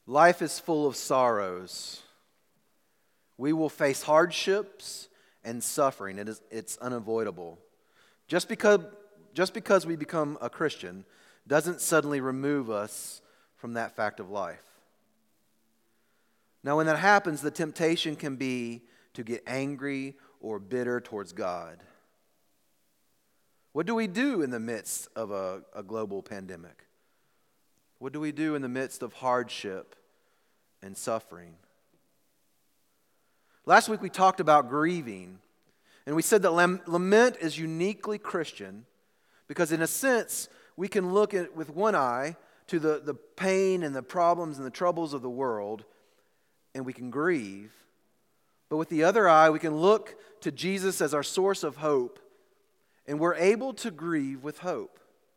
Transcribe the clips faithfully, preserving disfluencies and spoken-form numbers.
Life is full of sorrows. We will face hardships and suffering. It is, it's unavoidable. Just because, just because we become a Christian doesn't suddenly remove us from that fact of life. Now, when that happens, the temptation can be to get angry or bitter towards God. What do we do in the midst of a, a global pandemic? What do we do in the midst of hardship and suffering? Last week we talked about grieving, and we said that lament is uniquely Christian because in a sense we can look at with one eye to the, the pain and the problems and the troubles of the world, and we can grieve. But with the other eye we can look to Jesus as our source of hope, and we're able to grieve with hope.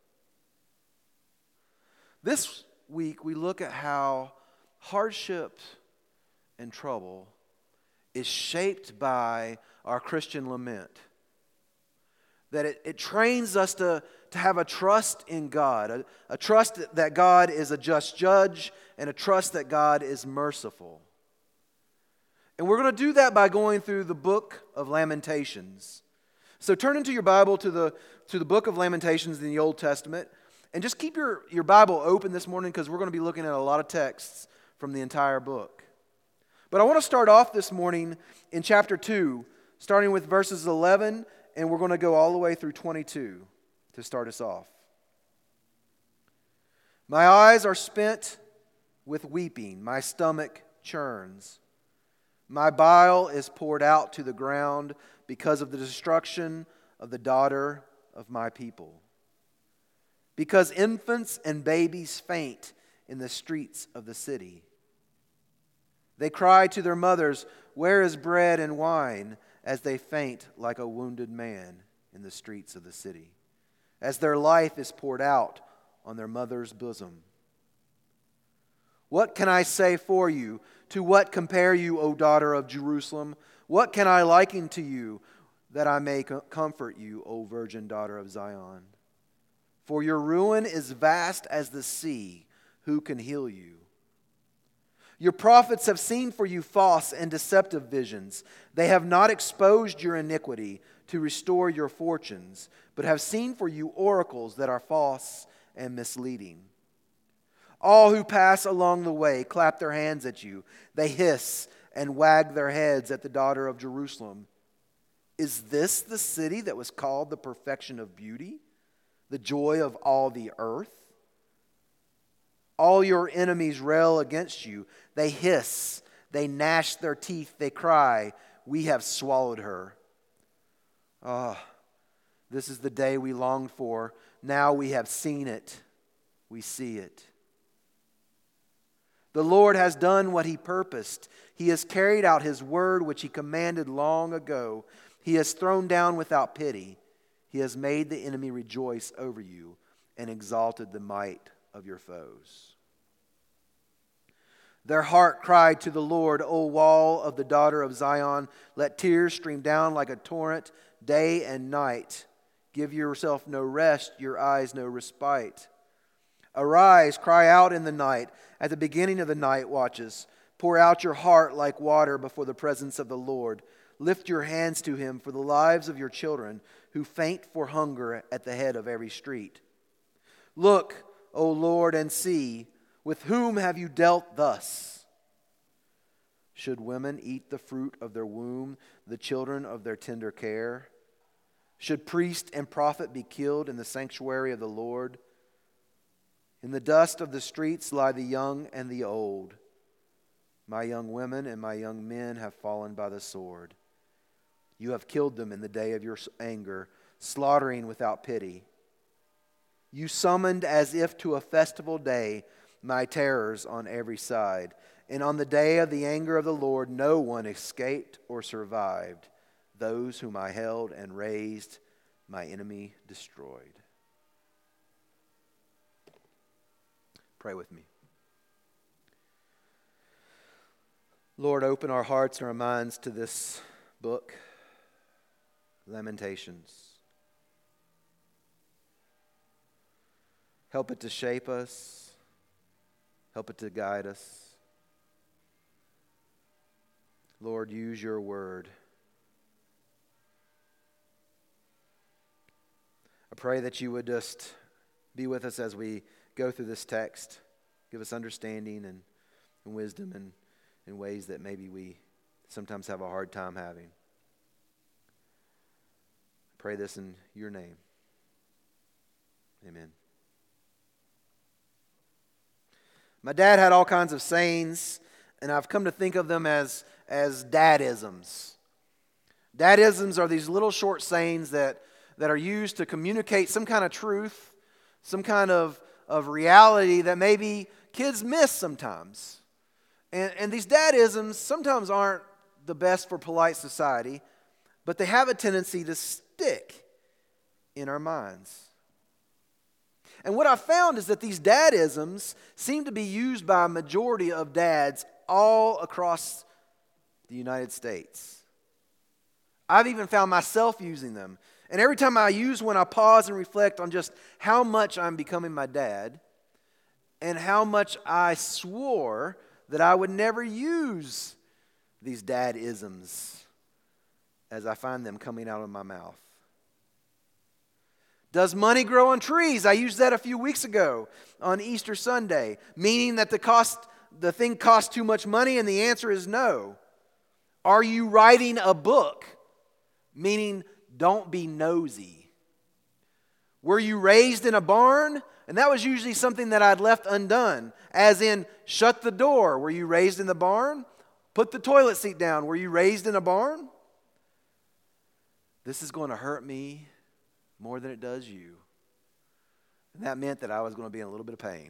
This week we look at how hardship and trouble is shaped by our Christian lament. That it, it trains us to, to have a trust in God, a, a trust that God is a just judge, and a trust that God is merciful. And we're going to do that by going through the book of Lamentations. So turn into your Bible to the, to the book of Lamentations in the Old Testament, and just keep your, your Bible open this morning because we're going to be looking at a lot of texts from the entire book. But I want to start off this morning in chapter two, starting with verses eleven, and we're going to go all the way through twenty-two to start us off. My eyes are spent with weeping, my stomach churns. My bile is poured out to the ground because of the destruction of the daughter of my people. Because infants and babies faint in the streets of the city. They cry to their mothers, "Where is bread and wine?" as they faint like a wounded man in the streets of the city, as their life is poured out on their mother's bosom. What can I say for you? To what compare you, O daughter of Jerusalem? What can I liken to you that I may comfort you, O virgin daughter of Zion? For your ruin is vast as the sea. Who can heal you? Your prophets have seen for you false and deceptive visions. They have not exposed your iniquity to restore your fortunes, but have seen for you oracles that are false and misleading. All who pass along the way clap their hands at you. They hiss and wag their heads at the daughter of Jerusalem. Is this the city that was called the perfection of beauty, the joy of all the earth? All your enemies rail against you. They hiss, they gnash their teeth, they cry, "We have swallowed her." Ah, oh, this is the day we longed for. Now we have seen it. We see it. The Lord has done what He purposed. He has carried out His word which He commanded long ago. He has thrown down without pity. He has made the enemy rejoice over you and exalted the might of your foes. Their heart cried to the Lord, O wall of the daughter of Zion, let tears stream down like a torrent day and night. Give yourself no rest, your eyes no respite. Arise, cry out in the night, at the beginning of the night watches. Pour out your heart like water before the presence of the Lord. Lift your hands to Him for the lives of your children who faint for hunger at the head of every street. Look, O Lord, and see, with whom have you dealt thus? Should women eat the fruit of their womb, the children of their tender care? Should priest and prophet be killed in the sanctuary of the Lord? In the dust of the streets lie the young and the old. My young women and my young men have fallen by the sword. You have killed them in the day of your anger, slaughtering without pity. You summoned as if to a festival day my terrors on every side. And on the day of the anger of the Lord, no one escaped or survived. Those whom I held and raised, my enemy destroyed. Pray with me. Lord, open our hearts and our minds to this book, Lamentations. Help it to shape us. Help it to guide us. Lord, use your word. I pray that you would just be with us as we go through this text. Give us understanding and, and wisdom and in ways that maybe we sometimes have a hard time having. I pray this in your name. Amen. My dad had all kinds of sayings, and I've come to think of them as, as dadisms. Dadisms are these little short sayings that, that are used to communicate some kind of truth, some kind of, of reality that maybe kids miss sometimes. And, and these dadisms sometimes aren't the best for polite society, but they have a tendency to stick in our minds. And what I found is that these dadisms seem to be used by a majority of dads all across the United States. I've even found myself using them. And every time I use one, I pause and reflect on just how much I'm becoming my dad and how much I swore that I would never use these dadisms as I find them coming out of my mouth. Does money grow on trees? I used that a few weeks ago on Easter Sunday, meaning that the cost, the thing costs too much money, and the answer is no. Are you writing a book? Meaning, don't be nosy. Were you raised in a barn? And that was usually something that I'd left undone, as in, shut the door. Were you raised in the barn? Put the toilet seat down. Were you raised in a barn? This is going to hurt me more than it does you. And that meant that I was going to be in a little bit of pain.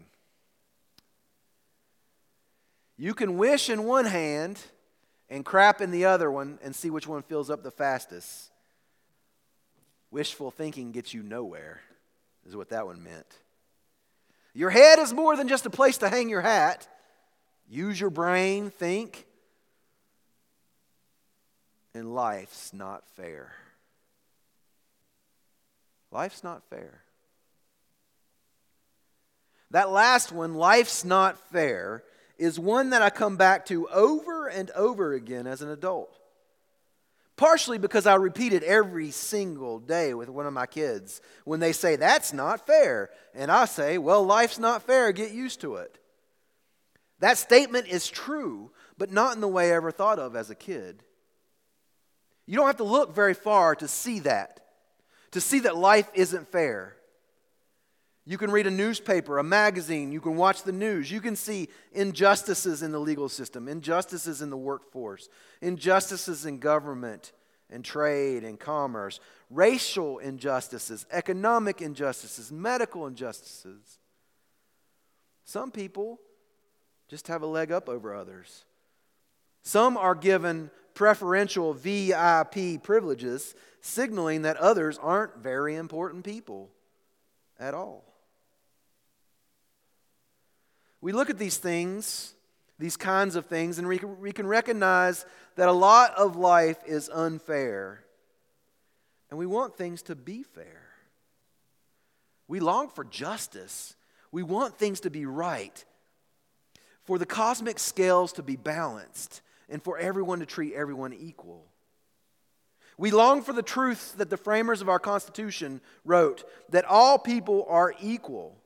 You can wish in one hand and crap in the other one and see which one fills up the fastest. Wishful thinking gets you nowhere, is what that one meant. Your head is more than just a place to hang your hat. Use your brain, think. And life's not fair. Life's not fair. That last one, life's not fair, is one that I come back to over and over again as an adult. Partially because I repeat it every single day with one of my kids when they say, that's not fair. And I say, well, life's not fair, get used to it. That statement is true, but not in the way I ever thought of as a kid. You don't have to look very far to see that. To see that life isn't fair. You can read a newspaper, a magazine, you can watch the news, you can see injustices in the legal system, injustices in the workforce, injustices in government and trade and commerce, racial injustices, economic injustices, medical injustices. Some people just have a leg up over others. Some are given preferential V I P privileges, signaling that others aren't very important people at all. We look at these things, these kinds of things, and we can, we can recognize that a lot of life is unfair. And we want things to be fair. We long for justice. We want things to be right. For the cosmic scales to be balanced. And for everyone to treat everyone equal. We long for the truth that the framers of our Constitution wrote, that all people are equal.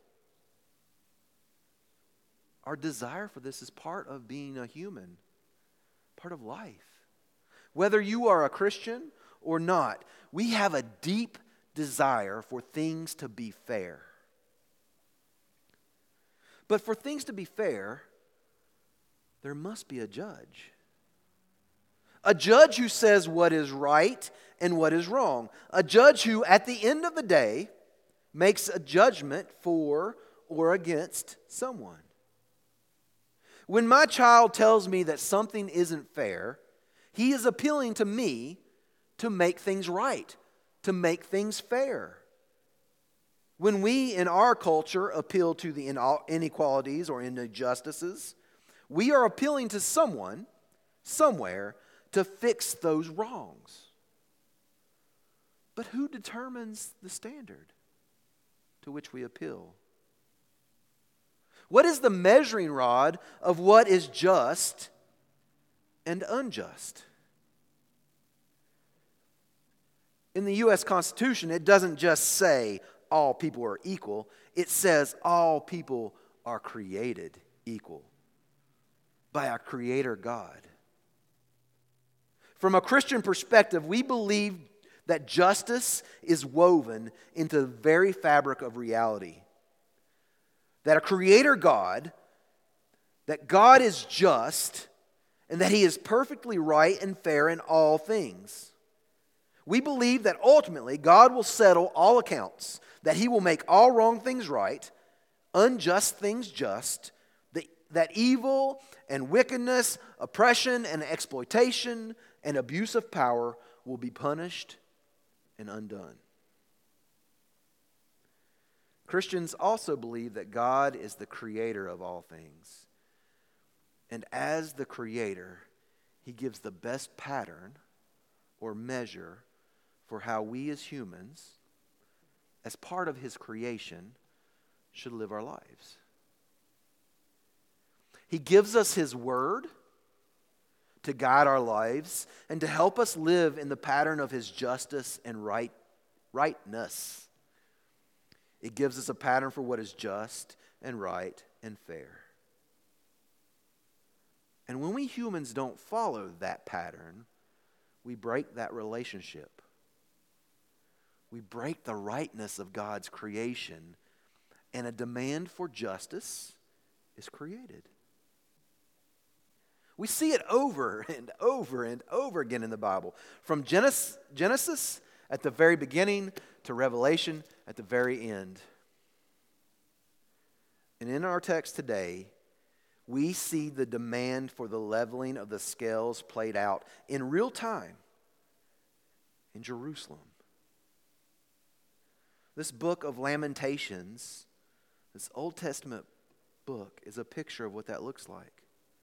Our desire for this is part of being a human, part of life. Whether you are a Christian or not, we have a deep desire for things to be fair. But for things to be fair, there must be a judge. A judge who says what is right and what is wrong. A judge who, at the end of the day, makes a judgment for or against someone. When my child tells me that something isn't fair, he is appealing to me to make things right, to make things fair. When we in our culture appeal to the inequalities or injustices, we are appealing to someone, somewhere, to fix those wrongs. But who determines the standard to which we appeal? What is the measuring rod of what is just and unjust. In the U S Constitution, it doesn't just say all people are equal. It says all people are created equal by our Creator God. From a Christian perspective, we believe that justice is woven into the very fabric of reality. That a Creator God, that God is just, and that He is perfectly right and fair in all things. We believe that ultimately God will settle all accounts, that He will make all wrong things right, unjust things just, that evil and wickedness, oppression and exploitation and abuse of power will be punished and undone. Christians also believe that God is the creator of all things. And as the creator, He gives the best pattern or measure for how we as humans, as part of His creation, should live our lives. He gives us His word to guide our lives and to help us live in the pattern of His justice and right, rightness. It gives us a pattern for what is just and right and fair. And when we humans don't follow that pattern, we break that relationship. We break the rightness of God's creation, and a demand for justice is created. We see it over and over and over again in the Bible. From Genesis, Genesis at the very beginning to Revelation at the very end. And in our text today, we see the demand for the leveling of the scales played out in real time in Jerusalem. This book of Lamentations, this Old Testament book, is a picture of what that looks like.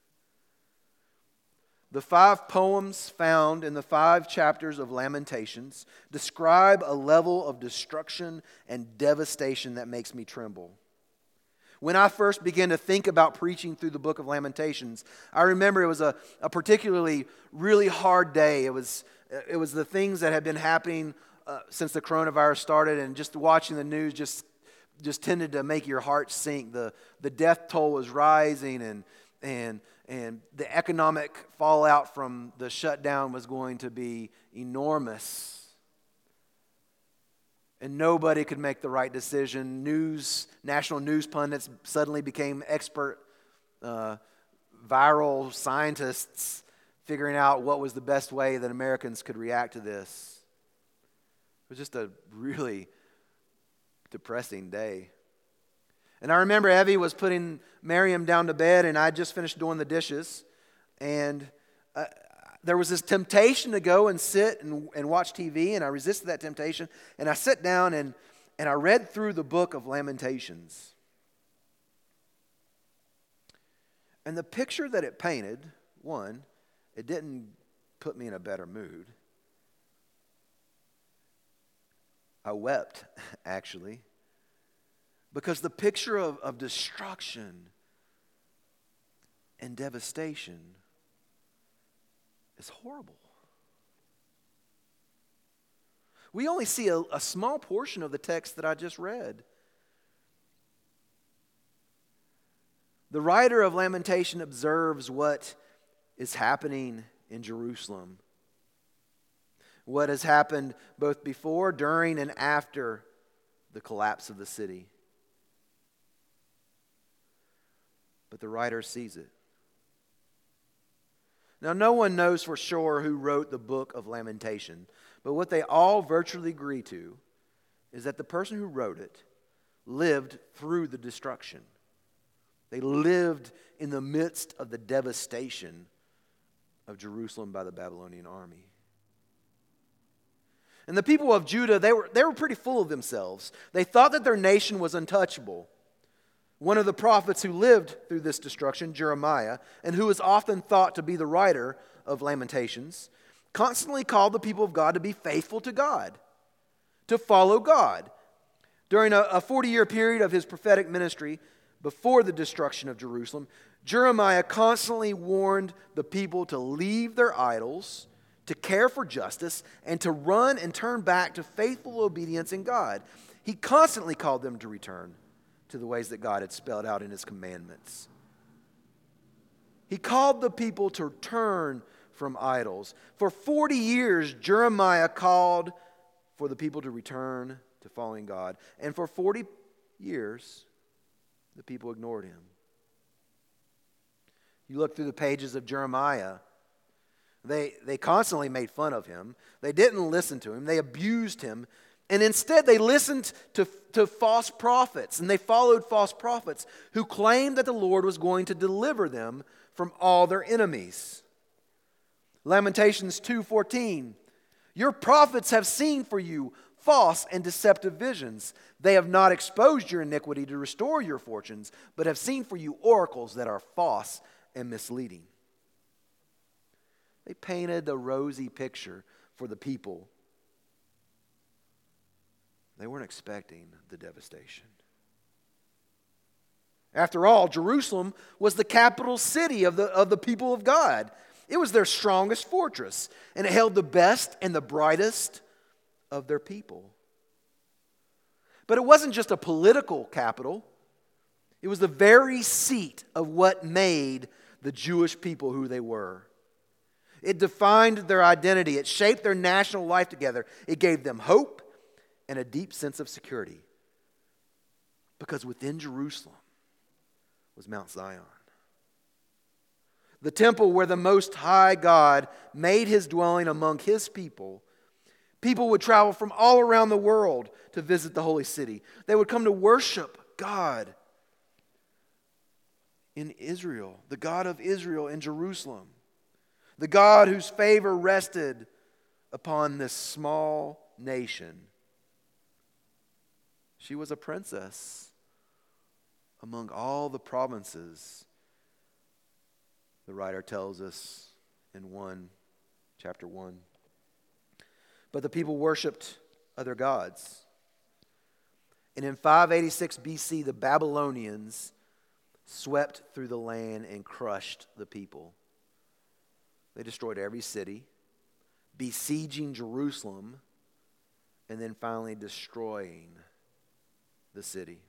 The five poems found in the five chapters of Lamentations describe a level of destruction and devastation that makes me tremble. When I first began to think about preaching through the book of Lamentations, I remember it was a, a particularly really hard day. It was, it was the things that had been happening uh, since the coronavirus started, and just watching the news just, just tended to make your heart sink. The, the death toll was rising, and and And the economic fallout from the shutdown was going to be enormous. And nobody could make the right decision. News, national news pundits suddenly became expert uh, viral scientists figuring out what was the best way that Americans could react to this. It was just a really depressing day. And I remember Evie was putting Miriam down to bed, and I just finished doing the dishes. And uh, there was this temptation to go and sit and, and watch T V, and I resisted that temptation. And I sat down and, and I read through the book of Lamentations. And the picture that it painted, one, it didn't put me in a better mood. I wept, actually. Because the picture of, of destruction and devastation is horrible. We only see a, a small portion of the text that I just read. The writer of Lamentation observes what is happening in Jerusalem. What has happened both before, during, and after the collapse of the city. But the writer sees it. Now, no one knows for sure who wrote the book of Lamentation, but what they all virtually agree to is that the person who wrote it lived through the destruction. They lived in the midst of the devastation of Jerusalem by the Babylonian army. And the people of Judah, they were, they were pretty full of themselves. They thought that their nation was untouchable. One of the prophets who lived through this destruction, Jeremiah, and who is often thought to be the writer of Lamentations, constantly called the people of God to be faithful to God, to follow God. During a forty-year period of his prophetic ministry, Before the destruction of Jerusalem, Jeremiah constantly warned the people to leave their idols, to care for justice, and to run and turn back to faithful obedience in God. He constantly called them to return to the ways that God had spelled out in His commandments. He called the people to turn from idols. For forty years, Jeremiah called for the people to return to following God. And for forty years, the people ignored him. You look through the pages of Jeremiah, they, they constantly made fun of him. They didn't listen to him. They abused him. And instead, they listened to, to false prophets, and they followed false prophets who claimed that the Lord was going to deliver them from all their enemies. Lamentations two fourteen, your prophets have seen for you false and deceptive visions. They have not exposed your iniquity to restore your fortunes, but have seen for you oracles that are false and misleading. They painted a rosy picture for the people. They weren't expecting the devastation. After all, Jerusalem was the capital city of the, of the people of God. It was their strongest fortress, and it held the best and the brightest of their people. But it wasn't just a political capital. It was the very seat of what made the Jewish people who they were. It defined their identity. It shaped their national life together. It gave them hope and a deep sense of security. Because within Jerusalem was Mount Zion, the temple where the Most High God made His dwelling among His people. People would travel from all around the world to visit the holy city. They would come to worship God in Israel, the God of Israel in Jerusalem, the God whose favor rested upon this small nation. She was a princess among all the provinces, the writer tells us in one, chapter one. But the people worshipped other gods. And in five eighty-six B C, the Babylonians swept through the land and crushed the people. They destroyed every city, besieging Jerusalem, and then finally destroying the city.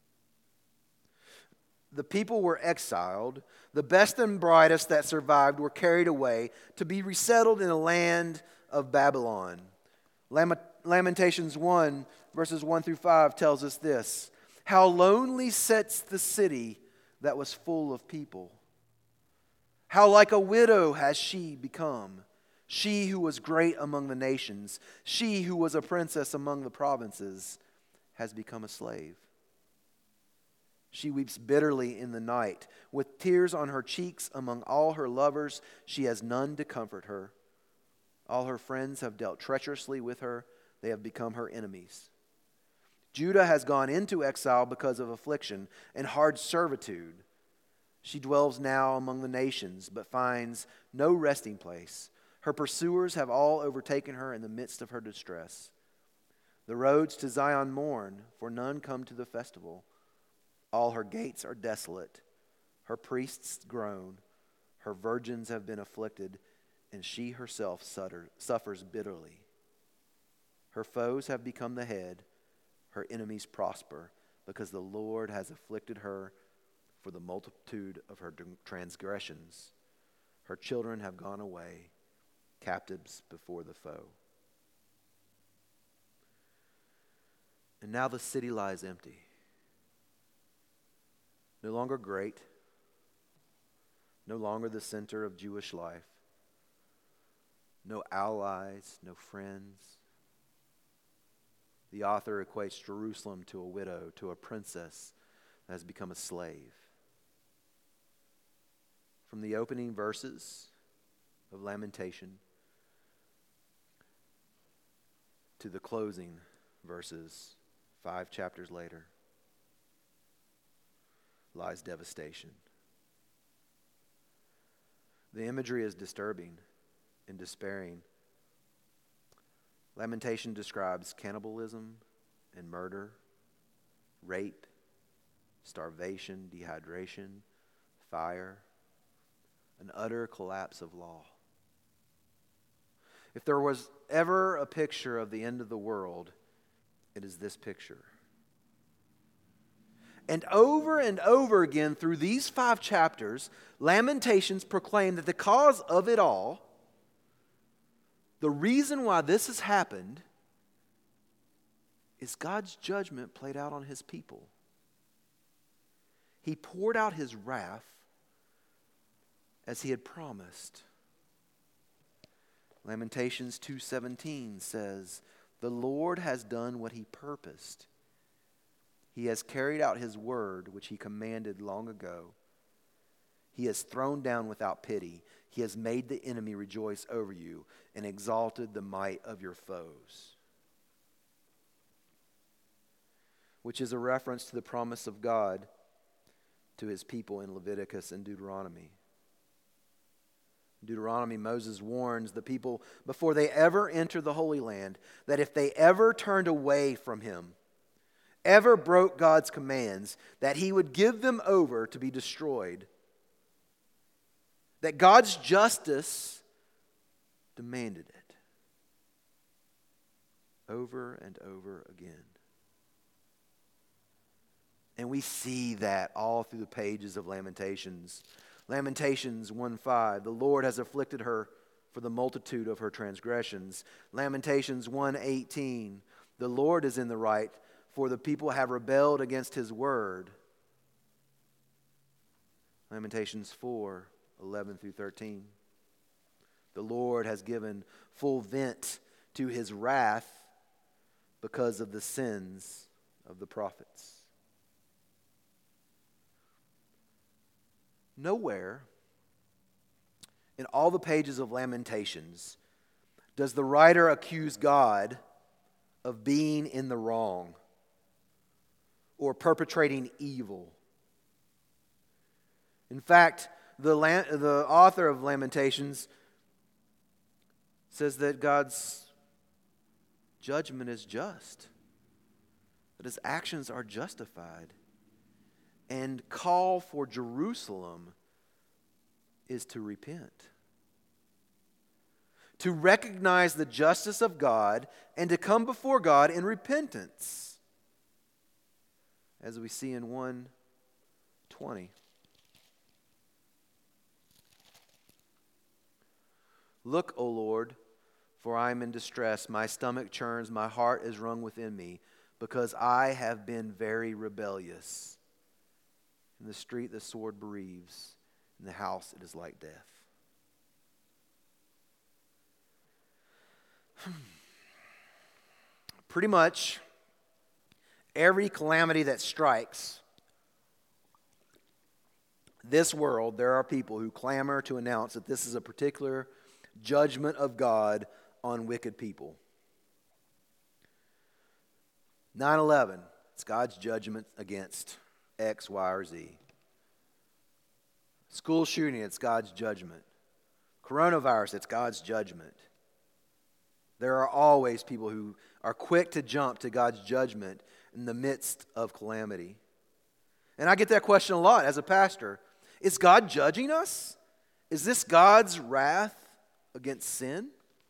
The people were exiled. The best and brightest that survived were carried away to be resettled in a land of Babylon. Lamentations one, verses one through five tells us this. How lonely sits the city that was full of people. How like a widow has she become. She who was great among the nations, she who was a princess among the provinces, has become a slave. She weeps bitterly in the night. With tears on her cheeks among all her lovers, she has none to comfort her. All her friends have dealt treacherously with her. They have become her enemies. Judah has gone into exile because of affliction and hard servitude. She dwells now among the nations, but finds no resting place. Her pursuers have all overtaken her in the midst of her distress. The roads to Zion mourn, for none come to the festival. All her gates are desolate. Her priests groan. Her virgins have been afflicted, and she herself suffers bitterly. Her foes have become the head. Her enemies prosper, because the Lord has afflicted her for the multitude of her transgressions. Her children have gone away, captives before the foe. And now the city lies empty. No longer great, no longer the center of Jewish life, no allies, no friends. The author equates Jerusalem to a widow, to a princess that has become a slave. From the opening verses of Lamentation to the closing verses, five chapters later, lies devastation. The imagery is disturbing and despairing. Lamentation describes cannibalism and murder, rape starvation, dehydration, fire, an utter collapse of law. If there was ever a picture of the end of the world, it is this picture. And over and over again through these five chapters, Lamentations proclaim that the cause of it all, the reason why this has happened, is God's judgment played out on His people. He poured out His wrath as He had promised. Lamentations two seventeen says, "The Lord has done what He purposed. He has carried out His word, which He commanded long ago. He has thrown down without pity. He has made the enemy rejoice over you and exalted the might of your foes." Which is a reference to the promise of God to His people in Leviticus and Deuteronomy. Deuteronomy, Moses warns the people before they ever enter the Holy Land that if they ever turned away from Him, ever broke God's commands, that He would give them over to be destroyed. That God's justice demanded it. Over and over again. And we see that all through the pages of Lamentations. Lamentations one five, "The Lord has afflicted her for the multitude of her transgressions." Lamentations one eighteen, "The Lord is in the right, for the people have rebelled against His word." Lamentations four eleven through thirteen, "The Lord has given full vent to His wrath because of the sins of the prophets." Nowhere in all the pages of Lamentations does the writer accuse God of being in the wrong or perpetrating evil. In fact, the, the author of Lamentations says that God's judgment is just, that His actions are justified. And call for Jerusalem is to repent. To recognize the justice of God and to come before God in repentance. As we see in one twenty. "Look, O Lord, for I am in distress. My stomach churns, my heart is wrung within me, because I have been very rebellious. In the street the sword bereaves, in the house it is like death." Pretty much every calamity that strikes this world, there are people who clamor to announce that this is a particular judgment of God on wicked people. nine eleven, it's God's judgment against X, Y, or Z. School shooting, it's God's judgment. Coronavirus, it's God's judgment. There are always people who are quick to jump to God's judgment in the midst of calamity. And I get that question a lot as a pastor. Is God judging us? Is this God's wrath against sin?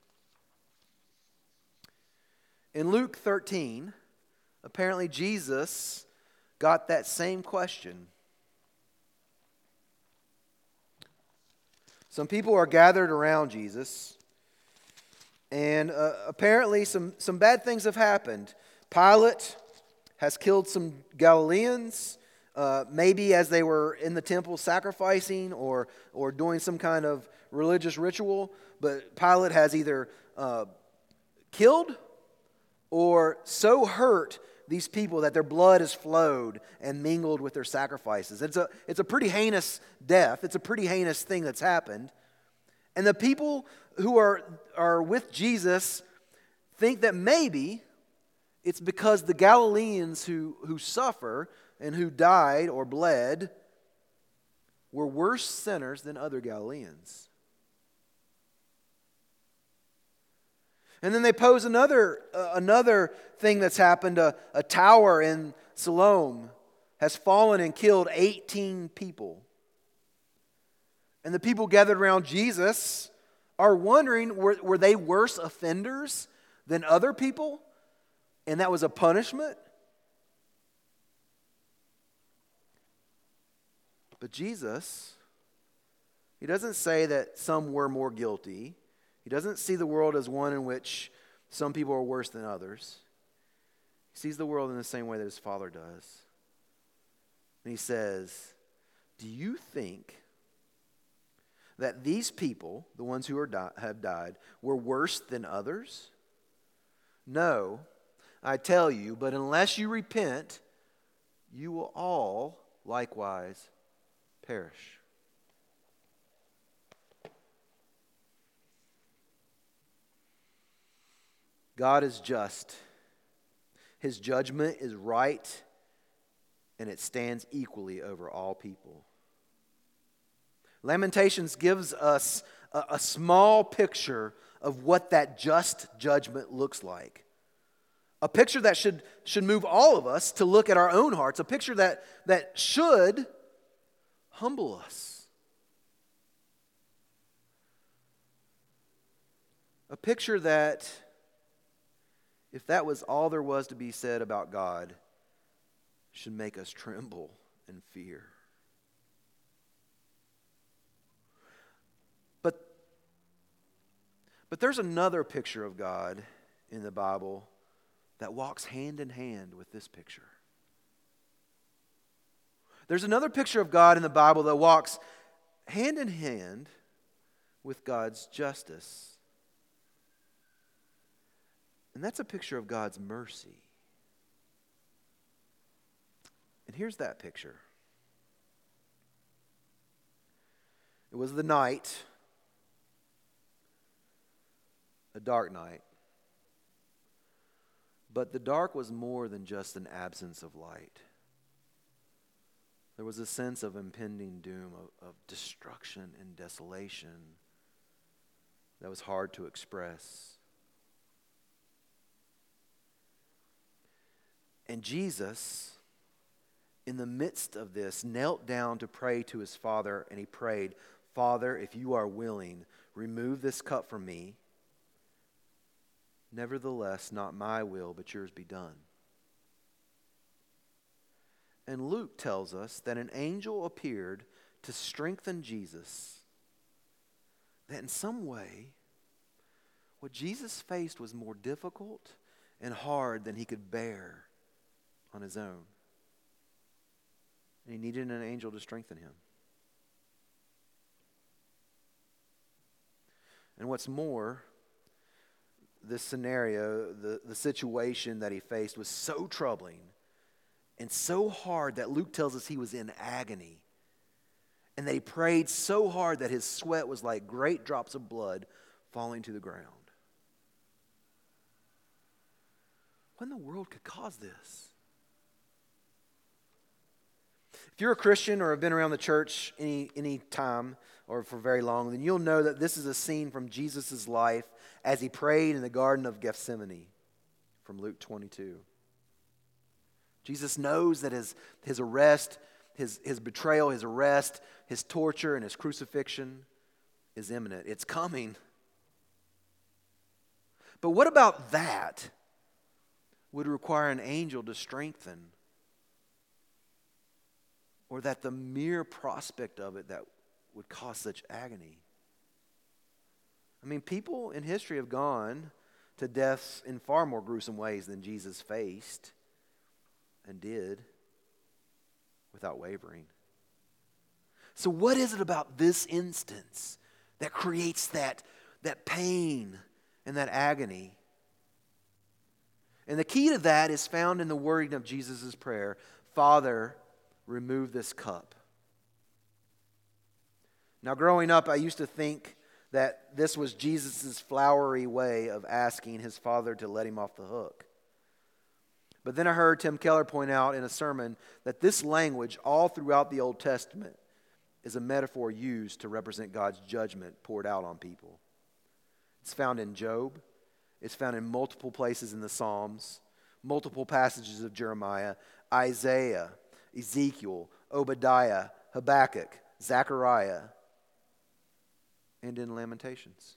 In Luke thirteen, apparently Jesus got that same question. Some people are gathered around Jesus, and uh, apparently some, some bad things have happened. Pilate has killed some Galileans, uh, maybe as they were in the temple sacrificing or, or doing some kind of religious ritual, but Pilate has either uh, killed or so hurt these people that their blood has flowed and mingled with their sacrifices. It's a, it's a pretty heinous death. It's a pretty heinous thing that's happened. And the people who are, are with Jesus think that maybe it's because the Galileans who, who suffer and who died or bled were worse sinners than other Galileans. And then they pose another uh, another thing that's happened, a, a tower in Siloam has fallen and killed eighteen people. And the people gathered around Jesus are wondering, were, were they worse offenders than other people? And that was a punishment? But Jesus, he doesn't say that some were more guilty. He doesn't see the world as one in which some people are worse than others. He sees the world in the same way that his Father does. And he says, do you think that these people, the ones who are di- have died, were worse than others? No, I tell you, but unless you repent, you will all likewise perish. God is just. His judgment is right, and it stands equally over all people. Lamentations gives us a, a small picture of what that just judgment looks like. A picture that should, should move all of us to look at our own hearts. A picture that, that should humble us. A picture that, if that was all there was to be said about God, should make us tremble and fear. But, but there's another picture of God in the Bible that walks hand in hand with this picture. There's another picture of God in the Bible that walks hand in hand with God's justice. And that's a picture of God's mercy. And here's that picture. It was the night, a dark night. But the dark was more than just an absence of light. There was a sense of impending doom, of, of destruction and desolation that was hard to express. And Jesus, in the midst of this, knelt down to pray to his Father, and he prayed, Father, if you are willing, remove this cup from me. Nevertheless, not my will, but yours be done. And Luke tells us that an angel appeared to strengthen Jesus. That in some way, what Jesus faced was more difficult and hard than he could bear on his own. And he needed an angel to strengthen him. And what's more, this scenario, the, the situation that he faced was so troubling and so hard that Luke tells us he was in agony. And that he prayed so hard that his sweat was like great drops of blood falling to the ground. What in the world could cause this? If you're a Christian or have been around the church any, any time or for very long, then you'll know that this is a scene from Jesus' life as he prayed in the Garden of Gethsemane from Luke twenty-two. Jesus knows that his, his arrest, his, his betrayal, his arrest, his torture, and his crucifixion is imminent. It's coming. But what about that would require an angel to strengthen? Or that the mere prospect of it that would cause such agony? I mean, people in history have gone to deaths in far more gruesome ways than Jesus faced and did without wavering. So what is it about this instance that creates that, that pain and that agony? And the key to that is found in the wording of Jesus' prayer, Father, remove this cup. Now, growing up, I used to think that this was Jesus' flowery way of asking his Father to let him off the hook. But then I heard Tim Keller point out in a sermon that this language all throughout the Old Testament is a metaphor used to represent God's judgment poured out on people. It's found in Job. It's found in multiple places in the Psalms, multiple passages of Jeremiah, Isaiah, Ezekiel, Obadiah, Habakkuk, Zechariah, and in Lamentations.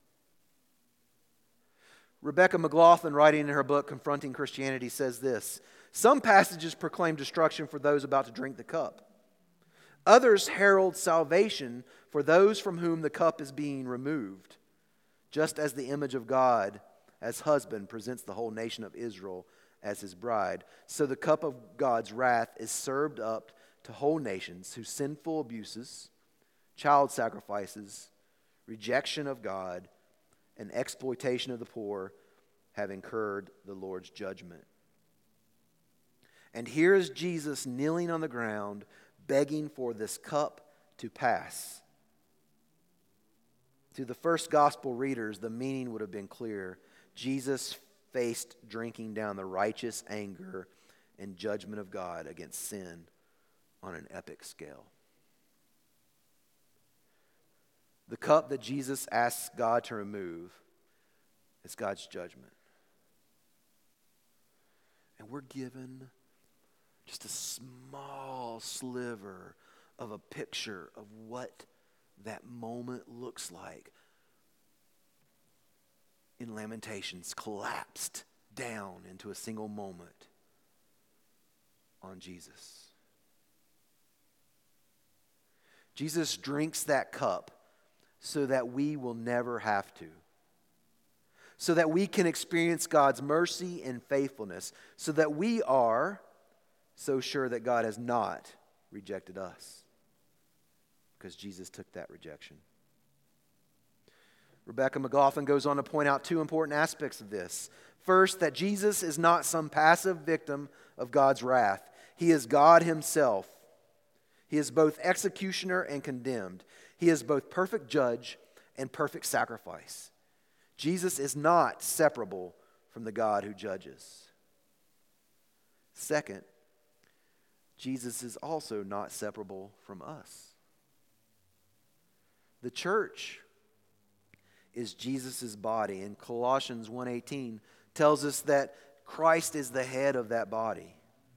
Rebecca McLaughlin, writing in her book Confronting Christianity, says this: some passages proclaim destruction for those about to drink the cup. Others herald salvation for those from whom the cup is being removed, just as the image of God as husband presents the whole nation of Israel as his bride. So the cup of God's wrath is served up to whole nations whose sinful abuses, child sacrifices, rejection of God, and exploitation of the poor have incurred the Lord's judgment. And here is Jesus kneeling on the ground, begging for this cup to pass. To the first gospel readers, the meaning would have been clear. Jesus faced drinking down the righteous anger and judgment of God against sin on an epic scale. The cup that Jesus asks God to remove is God's judgment. And we're given just a small sliver of a picture of what that moment looks like in Lamentations, collapsed down into a single moment on Jesus. Jesus drinks that cup so that we will never have to. So that we can experience God's mercy and faithfulness. So that we are so sure that God has not rejected us. Because Jesus took that rejection. Rebecca McLaughlin goes on to point out two important aspects of this. First, that Jesus is not some passive victim of God's wrath. He is God himself. He is both executioner and condemned. He is both perfect judge and perfect sacrifice. Jesus is not separable from the God who judges. Second, Jesus is also not separable from us. The church is Jesus' body, and Colossians one eighteen tells us that Christ is the head of that body.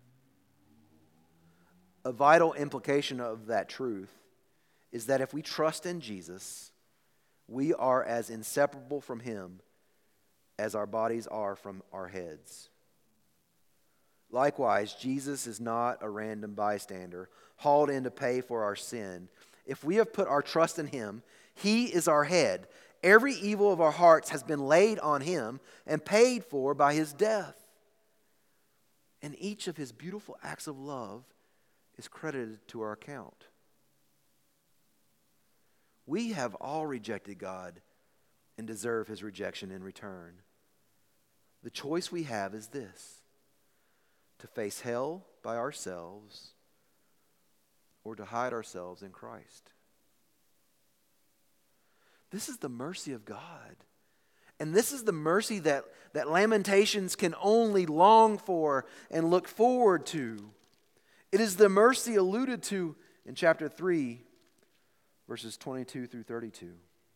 A vital implication of that truth is that if we trust in Jesus, we are as inseparable from him as our bodies are from our heads. Likewise, Jesus is not a random bystander, hauled in to pay for our sin. If we have put our trust in him, he is our head. Every evil of our hearts has been laid on him and paid for by his death. And each of his beautiful acts of love is credited to our account. We have all rejected God and deserve his rejection in return. The choice we have is this: to face hell by ourselves or to hide ourselves in Christ. This is the mercy of God. And this is the mercy that, that Lamentations can only long for and look forward to. It is the mercy alluded to in chapter three, verses twenty-two through thirty-two.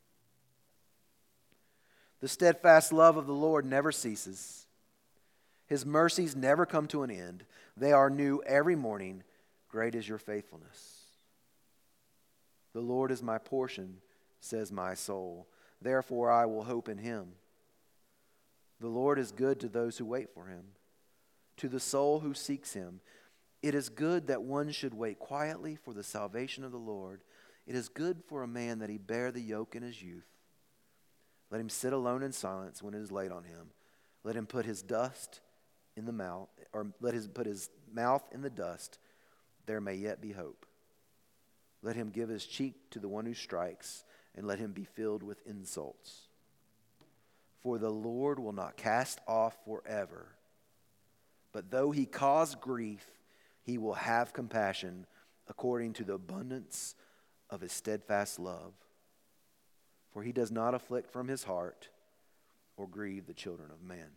The steadfast love of the Lord never ceases. His mercies never come to an end. They are new every morning. Great is your faithfulness. The Lord is my portion, says my soul. Therefore I will hope in him. The Lord is good to those who wait for him, to the soul who seeks him. It is good that one should wait quietly for the salvation of the Lord. It is good for a man that he bear the yoke in his youth. Let him sit alone in silence when it is laid on him. Let him put his dust in the mouth, or let his put his mouth in the dust. There may yet be hope. Let him give his cheek to the one who strikes, and let him be filled with insults. For the Lord will not cast off forever, but though he cause grief, he will have compassion according to the abundance of his steadfast love. For he does not afflict from his heart or grieve the children of men.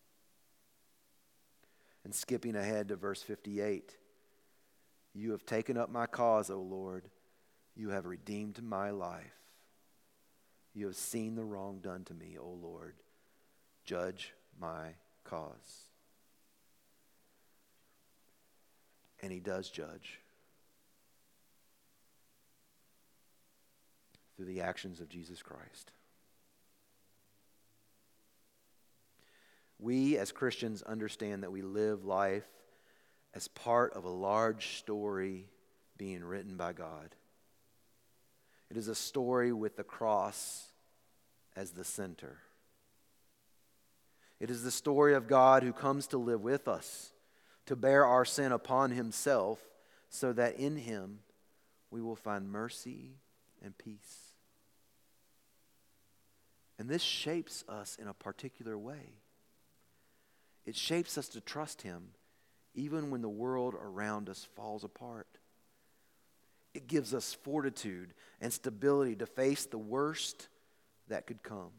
And skipping ahead to verse fifty-eight, you have taken up my cause, O Lord. You have redeemed my life. You have seen the wrong done to me, O Lord. Judge my cause. and he does judge through the actions of Jesus Christ. We as Christians understand that we live life as part of a large story being written by God. It is a story with the cross as the center. It is the story of God who comes to live with us, to bear our sin upon himself, so that in him we will find mercy and peace. And this shapes us in a particular way. It shapes us to trust him even when the world around us falls apart. It gives us fortitude and stability to face the worst that could come.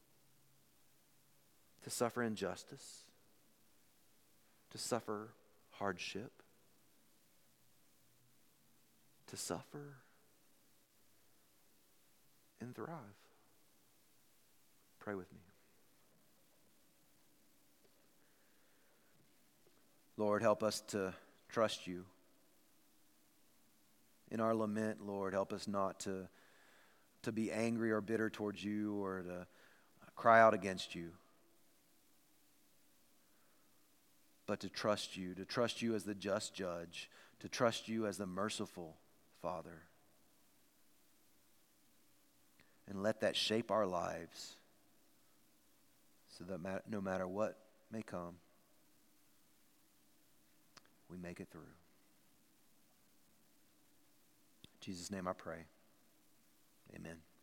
To suffer injustice, to suffer hardship, to suffer and thrive. Pray with me. Lord, help us to trust you. In our lament, Lord, help us not to, to be angry or bitter towards you or to cry out against you, but to trust you, to trust you as the just judge, to trust you as the merciful Father. And let that shape our lives so that no matter what may come, we make it through. In Jesus' name I pray. Amen.